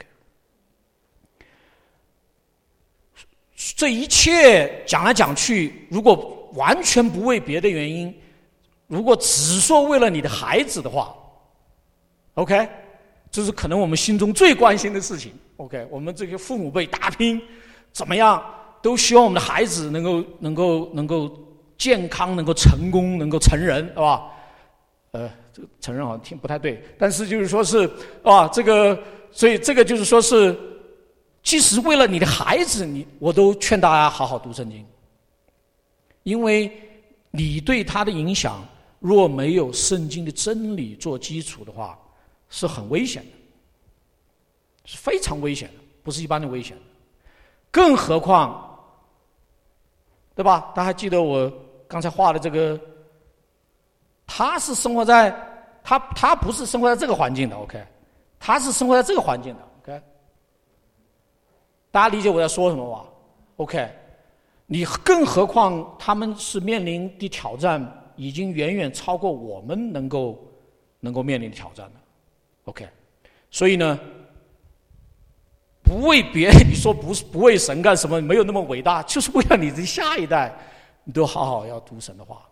这一切讲来讲去，如果完全不为别的原因，如果只说为了你的孩子的话 ，OK， 这是可能我们心中最关心的事情。OK， 我们这些父母辈打拼，怎么样都希望我们的孩子能够能够能够。健康能够成功，能够成人，是吧？呃，这个成人好像听不太对，但是就是说是啊，这个，所以这个就是说是，即使为了你的孩子，你我都劝大家好好读圣经，因为你对他的影响，若没有圣经的真理做基础的话，是很危险的，是非常危险的，不是一般的危险的，更何况，对吧？大家还记得我刚才画的这个，他是生活在他他不是生活在这个环境的 ，OK， 他是生活在这个环境的 ，OK， 大家理解我在说什么吧 ？OK， 你更何况他们是面临的挑战已经远远超过我们能够能够面临的挑战的 ，OK， 所以呢，不为别人，你说不是不为神干什么？没有那么伟大，就是为了你的下一代。你都好好要读神的话，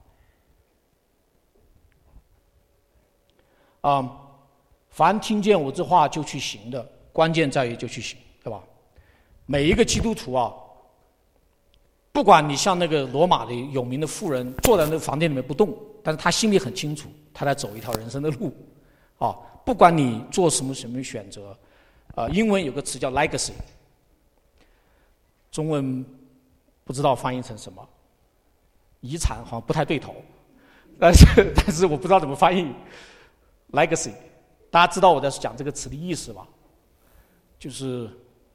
啊、嗯，凡听见我这话就去行的，关键在于就去行，对吧？每一个基督徒啊，不管你像那个罗马的有名的妇人，坐在那个房间里面不动，但是他心里很清楚，他在走一条人生的路，啊，不管你做什么什么选择，啊、呃，英文有个词叫 legacy， 中文不知道翻译成什么。遗产好像不太对头，但是但是我不知道怎么翻译 legacy， 大家知道我在讲这个词的意思吧？就是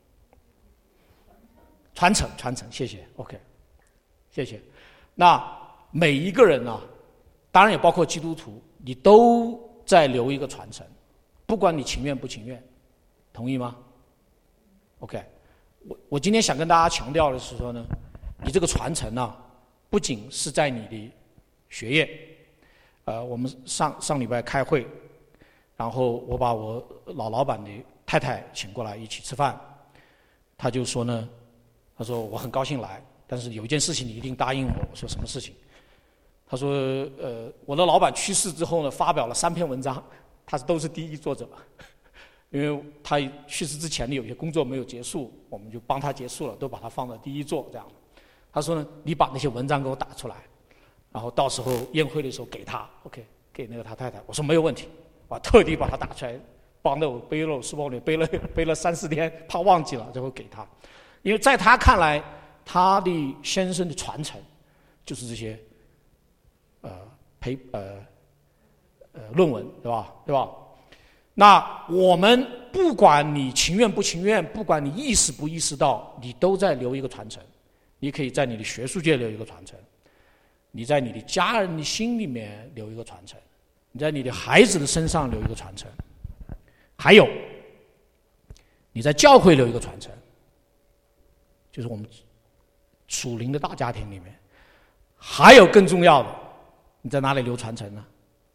传承传承，谢谢 ，OK， 谢谢。那每一个人啊，当然也包括基督徒，你都在留一个传承，不管你情愿不情愿，同意吗 ？OK， 我我今天想跟大家强调的是说呢，你这个传承啊。不仅是在你的学业，呃，我们上上礼拜开会，然后我把我老老板的太太请过来一起吃饭，他就说呢，他说我很高兴来，但是有一件事情你一定答应我。我说什么事情？他说，呃，我的老板去世之后呢，发表了三篇文章，他是都是第一作者，因为他去世之前的有些工作没有结束，我们就帮他结束了，都把他放到第一座这样的。他说呢，你把那些文章给我打出来，然后到时候宴会的时候给他 ，OK， 给那个他太太。我说没有问题，我特地把它打出来，帮着我背了书包里背了背了三四天，怕忘记了，最后给他。因为在他看来， 他的先生的传承就是这些呃陪呃呃论文，对吧？对吧？那我们不管你情愿不情愿，不管你意识不意识到，你都在留一个传承。你可以在你的学术界留一个传承，你在你的家人的心里面留一个传承，你在你的孩子的身上留一个传承，还有你在教会留一个传承，就是我们属灵的大家庭里面。还有更重要的，你在哪里留传承呢？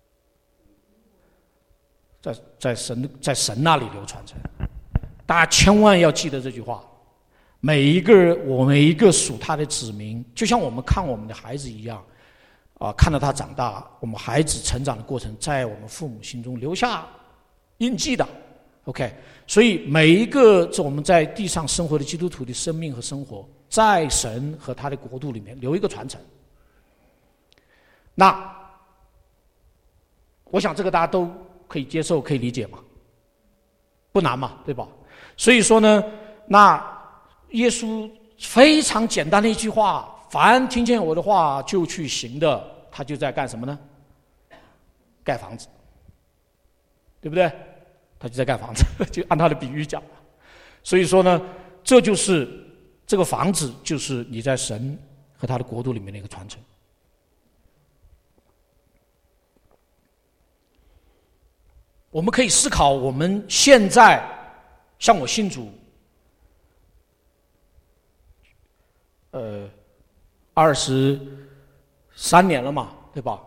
在在神在神那里留传承。大家千万要记得这句话。每一个我每一个属他的子民，就像我们看我们的孩子一样，啊，看到他长大，我们孩子成长的过程，在我们父母心中留下印记的。OK， 所以每一个我们在地上生活的基督徒的生命和生活，在神和他的国度里面留一个传承。那我想这个大家都可以接受，可以理解嘛，不难嘛，对吧？所以说呢，那耶稣非常简单的一句话，凡听见我的话就去行的，他就在干什么呢？盖房子，对不对？他就在盖房子，就按他的比喻讲。所以说呢，这就是这个房子，就是你在神和他的国度里面的一个传承。我们可以思考，我们现在像我信主呃，二十三年了嘛，对吧？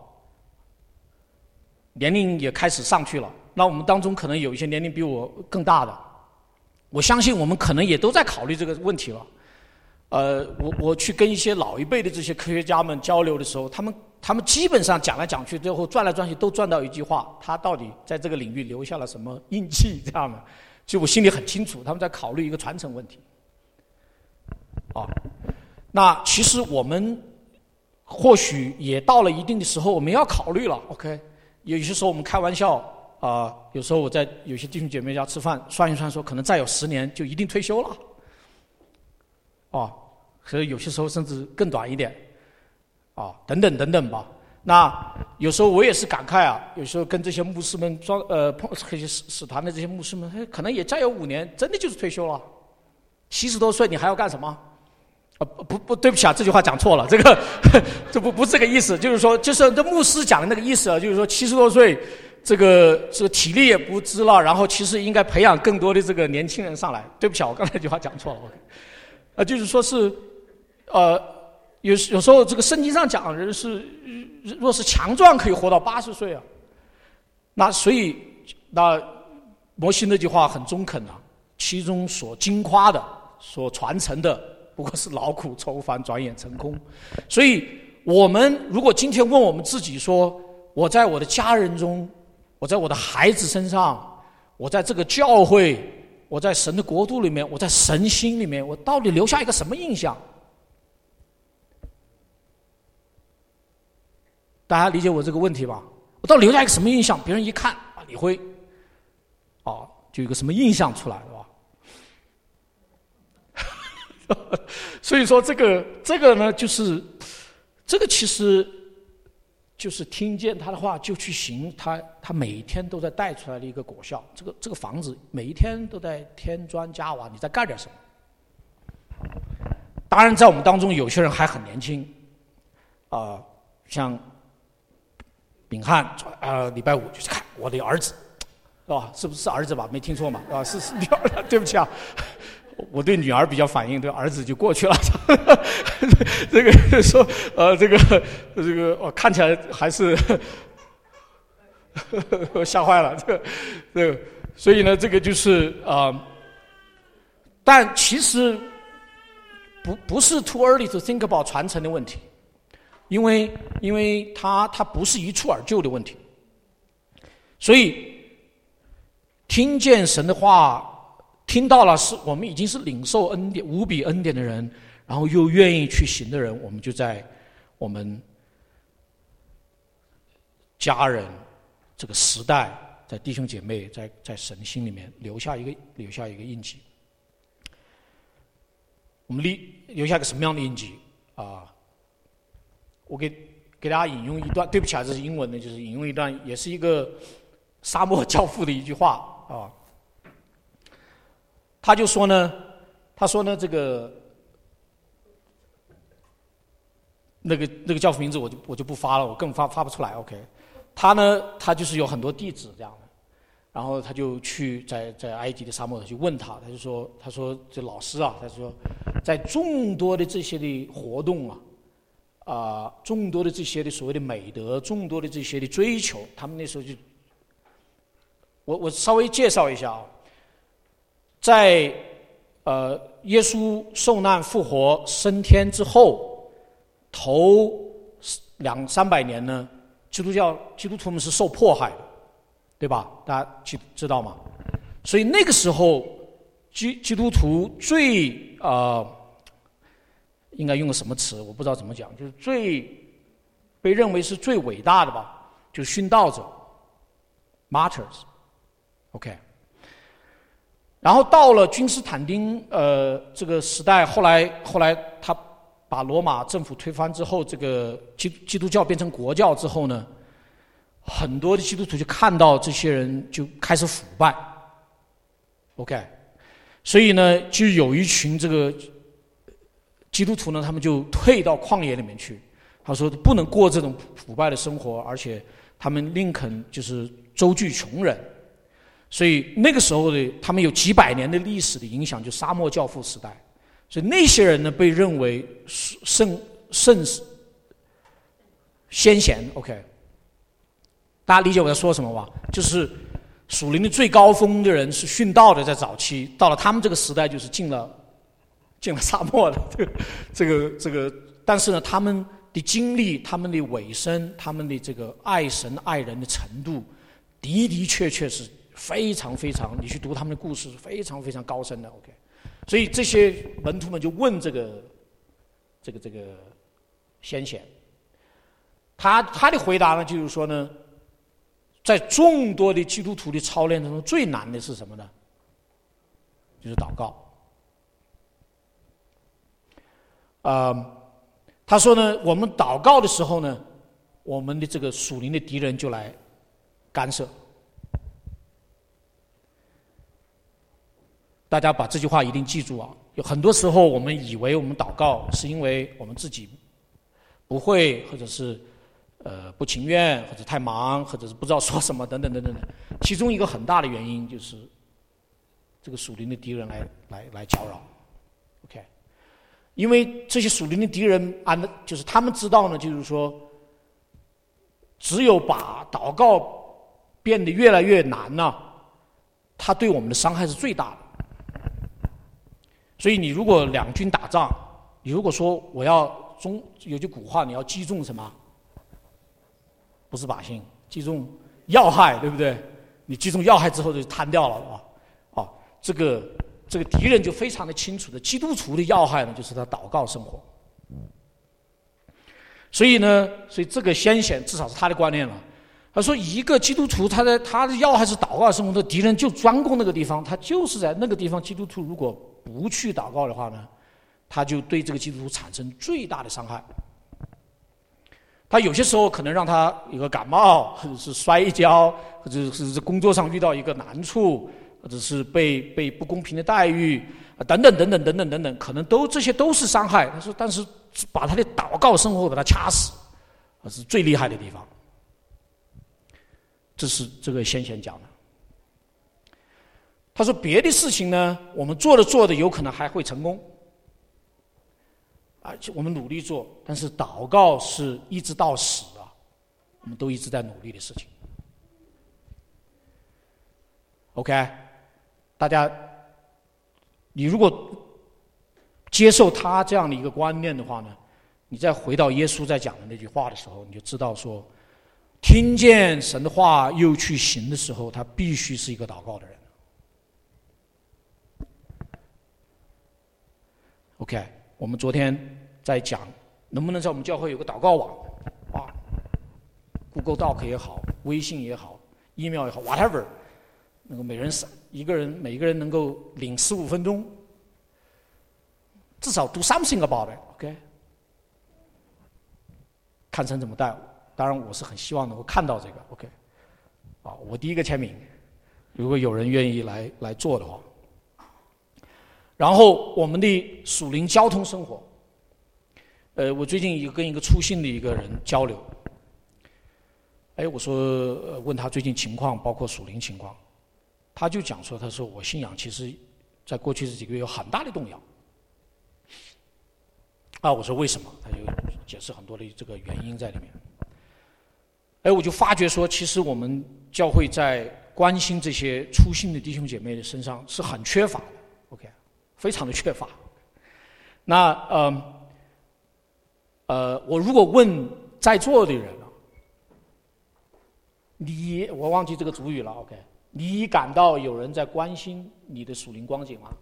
年龄也开始上去了。那我们当中可能有一些年龄比我更大的，我相信我们可能也都在考虑这个问题了。呃，我我去跟一些老一辈的这些科学家们交流的时候，他们他们基本上讲来讲去，最后转来转去都转到一句话：他到底在这个领域留下了什么印记？这样的，就我心里很清楚，他们在考虑一个传承问题。啊。那其实我们或许也到了一定的时候，我们要考虑了。OK， 有些时候我们开玩笑啊、呃，有时候我在有些弟兄姐妹家吃饭，算一算说，可能再有十年就一定退休了。啊，所以有些时候甚至更短一点，啊，等等等等吧。那有时候我也是感慨啊，有时候跟这些牧师们装呃碰这些使使团的这些牧师们，哎，可能也再有五年，真的就是退休了。七十多岁你还要干什么？啊不不，对不起啊，这句话讲错了，这个这不不是这个意思，就是说，就是这牧师讲的那个意思啊，就是说七十多岁，这个这个体力也不支了，然后其实应该培养更多的这个年轻人上来。对不起啊，我刚才那句话讲错了 ，OK， 啊，就是说是，呃，有有时候这个圣经上讲人是，若是强壮可以活到八十岁啊，那所以那摩西那句话很中肯啊，其中所经夸的、所传承的。不过是劳苦愁烦，转眼成空。所以，我们如果今天问我们自己说：我在我的家人中，我在我的孩子身上，我在这个教会，我在神的国度里面，我在神心里面，我到底留下一个什么印象？大家理解我这个问题吧？我到底留下一个什么印象？别人一看啊，李辉，啊，就有一个什么印象出来了吧？所以说，这个这个呢，就是这个其实就是听见他的话就去行，他他每一天都在带出来的一个果效。这个这个房子每一天都在添砖加瓦，你在干点什么？当然，在我们当中有些人还很年轻，啊、呃，像秉翰啊、呃，礼拜五就去看我的儿子，是吧？是不是儿子吧？没听错嘛？啊，是是女儿，对不起啊。我对女儿比较反应，对儿子就过去了。这个说，呃，这个这个，我、哦、看起来还是吓坏了。这个这个，所以呢，这个就是啊、呃，但其实不不是 too early to think about 传承的问题，因为因为它它不是一蹴而就的问题，所以听见神的话。听到了，是我们已经是领受恩典、无比恩典的人，然后又愿意去行的人，我们就在我们家人这个时代，在弟兄姐妹，在在神心里面留下一个留下一个印记。 我们立留下个什么样的印记啊？我给给大家引用一段，对不起啊，这是英文的，就是引用一段，也是一个沙漠教父的一句话啊。他就说呢，他说呢，这个那个那个教父名字我就我就不发了，我更发发不出来。OK， 他呢，他就是有很多弟子这样的，然后他就去在在埃及的沙漠去问他，他就说，他说这老师啊，他说在众多的这些的活动啊。啊、呃，众多的这些的所谓的美德，众多的这些的追求，他们那时候就，我我稍微介绍一下啊，在呃耶稣受难、复活、升天之后，头两三百年呢，基督教基督徒们是受迫害的，对吧？大家知知道吗？所以那个时候，基基督徒最呃。应该用个什么词？我不知道怎么讲，就是最被认为是最伟大的吧，就是殉道者 ，martyrs，OK。然后到了君士坦丁呃这个时代，后来后来他把罗马政府推翻之后，这个基基督教变成国教之后呢，很多的基督徒就看到这些人就开始腐败 ，OK。所以呢，就有一群这个。基督徒呢，他们就退到旷野里面去。他说不能过这种腐败的生活，而且他们宁肯就是周济穷人。所以那个时候的他们有几百年的历史的影响，就沙漠教父时代。所以那些人呢，被认为圣圣先贤。OK， 大家理解我在说什么吧？就是属灵的最高峰的人是殉道的，在早期到了他们这个时代，就是进了。进了沙漠的这个这个这个，但是呢，他们的经历、他们的尾声、他们的这个爱神爱人的程度，的的确确是非常非常，你去读他们的故事，非常非常高深的。OK， 所以这些门徒们就问这个这个这个先贤，他他的回答呢，就是说呢，在众多的基督徒的操练当中，最难的是什么呢？就是祷告。呃，他说呢，我们祷告的时候呢，我们的这个属灵的敌人就来干涉。大家把这句话一定记住啊！有很多时候我们以为我们祷告是因为我们自己不会，或者是呃不情愿，或者太忙，或者是不知道说什么等等等等等。其中一个很大的原因就是这个属灵的敌人来来来搅扰。OK。因为这些属灵的敌人，按就是他们知道呢，就是说，只有把祷告变得越来越难呢、啊，它对我们的伤害是最大的。所以你如果两军打仗，你如果说我要中有句古话，你要击中什么？不是靶心，击中要害，对不对？你击中要害之后就瘫掉了啊！啊，这个。这个敌人就非常的清楚的，基督徒的要害呢，就是他祷告生活。所以呢，所以这个先贤至少是他的观念了。他说，一个基督徒，他的他的要害是祷告生活的敌人，就专攻那个地方，他就是在那个地方。基督徒如果不去祷告的话呢，他就对这个基督徒产生最大的伤害。他有些时候可能让他有个感冒，或者是摔跤，或者是工作上遇到一个难处。或者是被被不公平的待遇啊，等等等等等等等等，可能都这些都是伤害。他说，但是把他的祷告生活把他掐死，那是最厉害的地方。这是这个先贤讲的。他说，别的事情呢，我们做着做着有可能还会成功，而且我们努力做，但是祷告是一直到死啊，我们都一直在努力的事情。OK。大家，你如果接受他这样的一个观念的话呢，你再回到耶稣在讲的那句话的时候，你就知道说，听见神的话又去行的时候，他必须是一个祷告的人。OK， 我们昨天在讲能不能在我们教会有个祷告网啊 ，Google Doc 也好，微信也好 ，email 也好 ，whatever。能够每人一个人每一个人能够领十五分钟， 至少 do something about it，OK？、Okay? 看神怎么带，当然我是很希望能够看到这个 ，OK？ 啊，我第一个签名，如果有人愿意来来做的话。然后我们的属灵交通生活，呃，我最近也跟一个初信的一个人交流，哎，我说、呃、问他最近情况，包括属灵情况，他就讲说，他说我信仰其实在过去这几个月有很大的动摇。啊，我说为什么？他就解释很多的这个原因在里面。哎，我就发觉说，其实我们教会在关心这些初信的弟兄姐妹的身上是很缺乏的 ，OK， 非常的缺乏。那呃呃，我如果问在座的人啊，你我忘记这个主语了 ，OK， 你感到有人在关心你的属灵光景吗？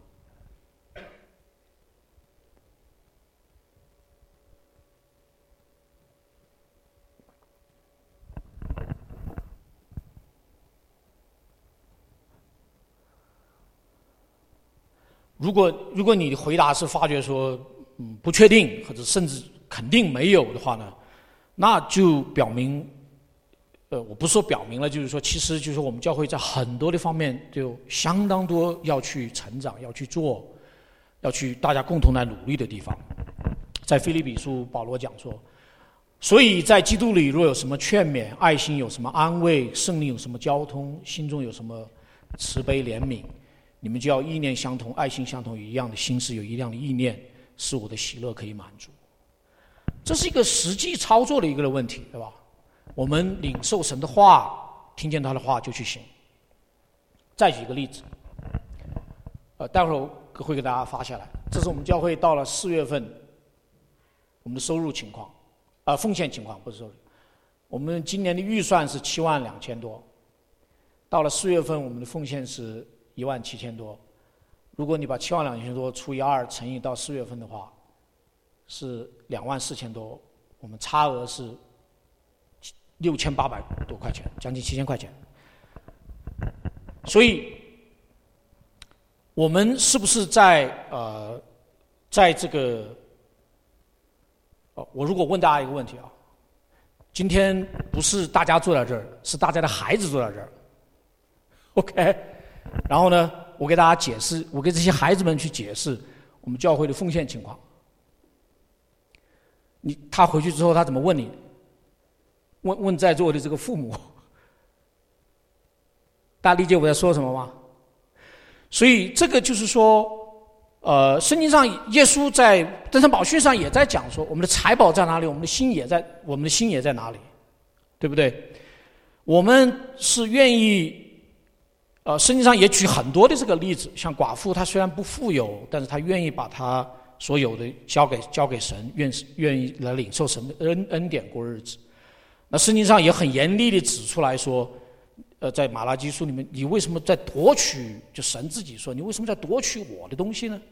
如果如果你的回答是发觉说嗯不确定或者甚至肯定没有的话呢，那就表明，呃，我不是说表明了，就是说，其实就是说我们教会在很多的方面就相当多要去成长、要去做、要去大家共同来努力的地方。在腓立比书，保罗讲说，所以在基督里若有什么劝勉、爱心有什么安慰、圣灵有什么交通、心中有什么慈悲怜悯，你们就要意念相同、爱心相同，有一样的心思，有一样的意念，使我的喜乐可以满足。这是一个实际操作的一个问题，对吧？我们领受神的话，听见他的话就去行。再举一个例子，呃，待会儿我会给大家发下来。这是我们教会到了四月份，我们的收入情况，啊、呃，奉献情况不是收入。我们今年的预算是七万两千多，到了四月份，我们的奉献是一万七千多。如果你把七万两千多除以二乘以到四月份的话，是两万四千多，我们差额是六千八百多块钱，将近七千块钱。所以，我们是不是在呃，在这个，哦，我如果问大家一个问题啊，今天不是大家坐在这儿，是大家的孩子坐在这儿 ，OK？ 然后呢，我给大家解释，我给这些孩子们去解释我们教会的奉献情况。你他回去之后，他怎么问你？问问在座的这个父母，大家理解我在说什么吗？所以这个就是说，呃，圣经上耶稣在登山宝训上也在讲说，我们的财宝在哪里，我们的心也在，我们的心也在哪里，对不对？我们是愿意，呃，圣经上也举很多的这个例子，像寡妇，她虽然不富有，但是她愿意把她所有的交给交给神，愿愿意来领受神的恩恩典过日子。那圣经上也很严厉地指出来说，呃，在马拉基书里面，你为什么在夺取？就神自己说，你为什么在夺取我的东西呢？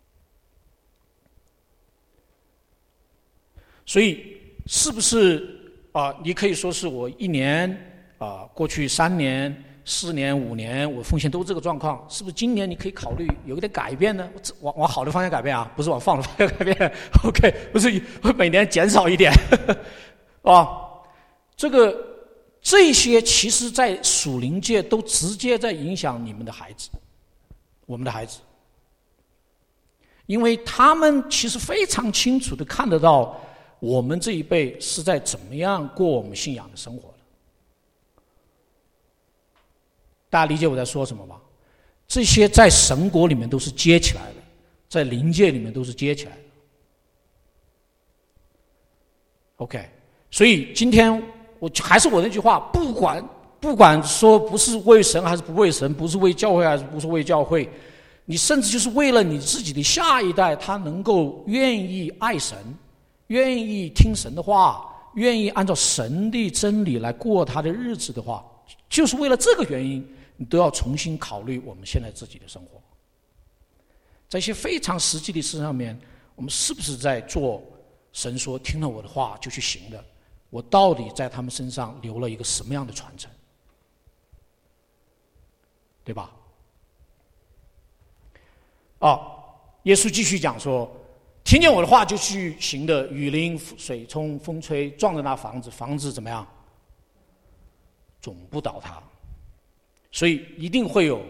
所以，是不是啊、呃？你可以说是我一年啊、呃，过去三年、四年、五年，我奉献都这个状况，是不是今年你可以考虑有一点改变呢？往往好的方向改变啊，不是往放的方向改变。OK， 不是每年减少一点啊。这个这些其实在属灵界都直接在影响你们的孩子，我们的孩子，因为他们其实非常清楚地看得到我们这一辈是在怎么样过我们信仰的生活的。大家理解我在说什么吗？这些在神国里面都是接起来的，在灵界里面都是接起来的。OK， 所以今天我还是我那句话，不管不管说不是为神还是不为神，不是为教会还是不是为教会，你甚至就是为了你自己的下一代，他能够愿意爱神，愿意听神的话，愿意按照神的真理来过他的日子的话，就是为了这个原因，你都要重新考虑我们现在自己的生活。在一些非常实际的事上面，我们是不是在做神说听了我的话就去行的？我到底在他们身上留了一个什么样的传承，对吧？啊，耶稣继续讲说， 听见我的话就去行的，雨淋、水冲、风吹，撞着那房子，房子怎么样？总不倒塌。所以一定会有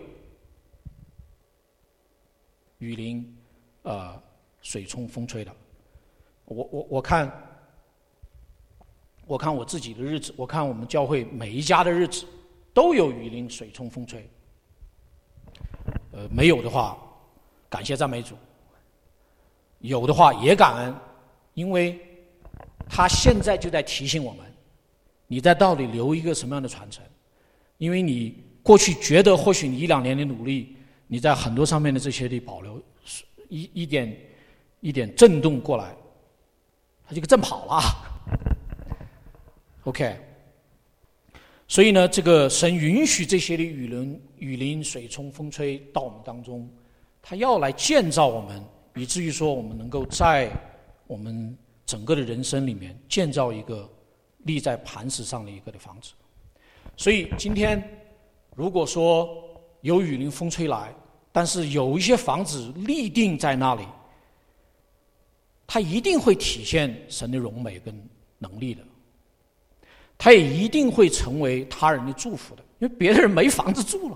雨淋、呃水冲、风吹的。我我我看，我看我自己的日子，我看我们教会每一家的日子，都有雨淋、水冲、风吹。呃，没有的话，感谢赞美主；有的话也感恩，因为他现在就在提醒我们，你在到底留一个什么样的传承？因为你过去觉得或许你一两年的努力，你在很多上面的这些的保留，一一点一点震动过来，它这个震跑了。OK， 所以呢，这个神允许这些的雨淋、雨淋、水冲、风吹到我们当中，他要来建造我们，以至于说我们能够在我们整个的人生里面建造一个立在磐石上的一个的房子。所以今天如果说有雨淋风吹来，但是有一些房子立定在那里，它一定会体现神的荣美跟能力的，它也一定会成为他人的祝福的，因为别的人没房子住了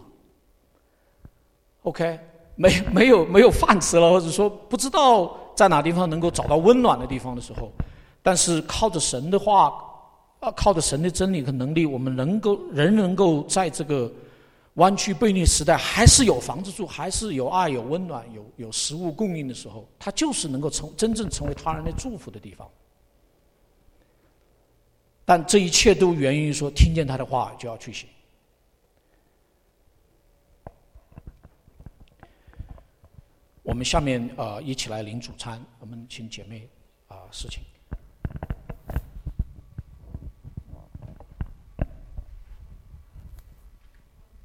OK， 没没有没有饭吃了，或者说不知道在哪地方能够找到温暖的地方的时候，但是靠着神的话，靠着神的真理和能力，我们能够人能够在这个弯曲悖逆时代还是有房子住，还是有爱有温暖，有有食物供应的时候，它就是能够成真正成为他人的祝福的地方。但这一切都源于说听见他的话就要去行。我们下面呃一起来领主餐，我们请姐妹啊、呃、事情。